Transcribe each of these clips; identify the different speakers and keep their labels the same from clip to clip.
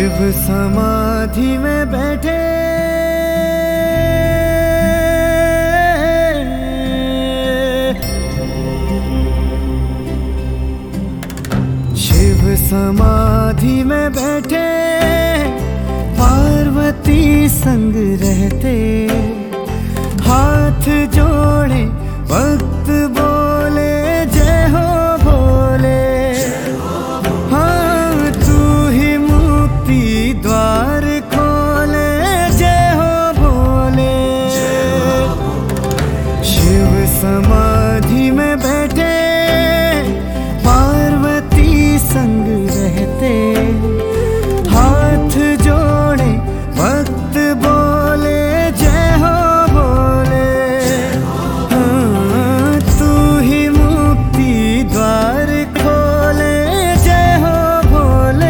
Speaker 1: शिव समाधि में बैठे शिव समाधि में बैठे पार्वती संग रहते, हाथ जोड़े भक्त बोले जय हो भोले। हाँ तू ही मुक्ति द्वार खोले जय हो भोले। शिव समाधि में बैठे पार्वती संग रहते, हाथ जोड़े भक्त बोले जय हो भोले। हाँ तू ही मुक्ति द्वार खोले जय हो भोले।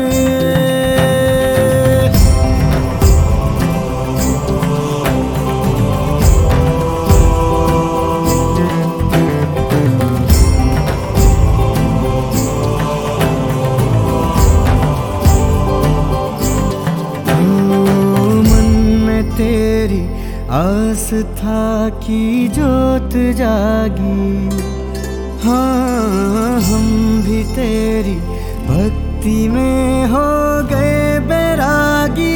Speaker 1: तेरी आस्था की जोत जागी, हाँ हम भी तेरी भक्ति में हो गए बैरागी।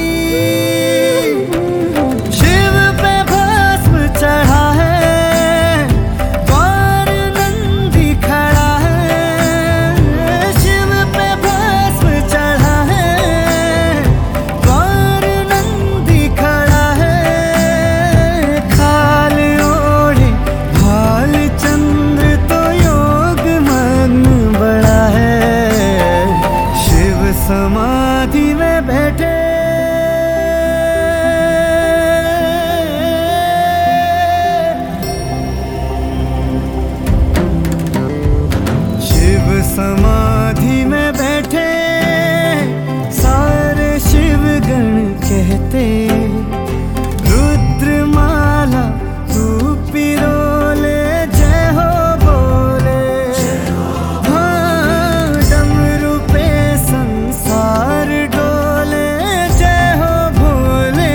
Speaker 1: शिव पे भस्म चढ़ा है, द्वार नंदी खड़ा है। शिव पे भस्म चढ़ा है, द्वार नंदी खड़ा है। खाल ओढ़े भाल चंद्र तो योग मग्न बड़ा है। शिव समाधि में बैठे शिव समाधि में बैठे सारे शिवगण कहते, रुद्रमाला तू पिरोले जय हो भोले। हाँ डमरू पे संसार डोले जय हो भोले।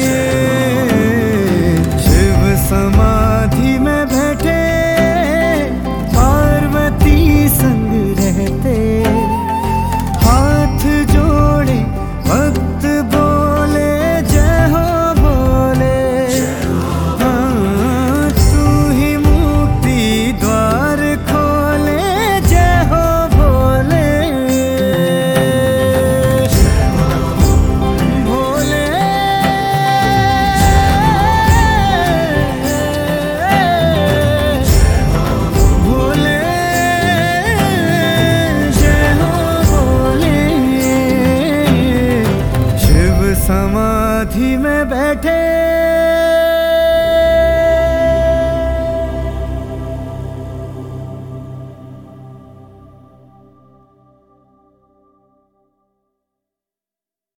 Speaker 1: शिव समाधि में बैठे पार्वती संग रहते, हाथ जोड़े भक्त बोले जय हो भोले। हाँ तू ही मुक्ति द्वार खोले जय हो भोले। भोले भोले जय हो भोले। शिव समाधि में बैठे